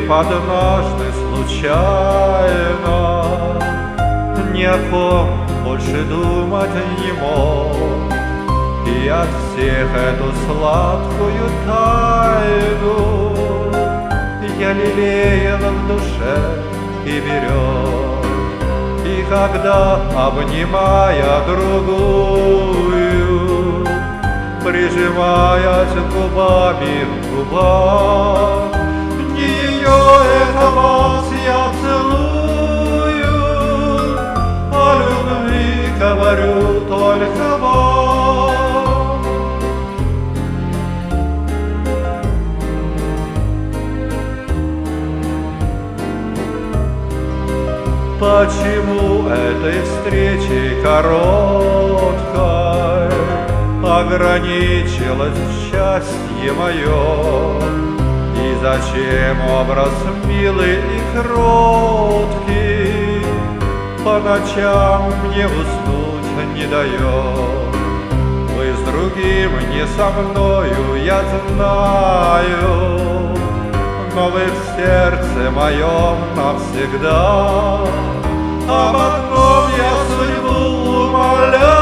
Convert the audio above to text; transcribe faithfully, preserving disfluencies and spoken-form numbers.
однажды случайно ни о ком больше думать не мог, и от всех эту сладкую тайну я лелеял в душе и берег. И когда, обнимая другую, прижимаясь губами к губам, не ее, это вас я целую, о любви говорю только вам. Почему этой встречей короткой ограничилось счастье мое? И зачем образ милый и кроткий по ночам мне уснуть не дает? Вы с другим, не со мною, я знаю, но вы в сердце моем навсегда. Об одном я судьбу умоляю,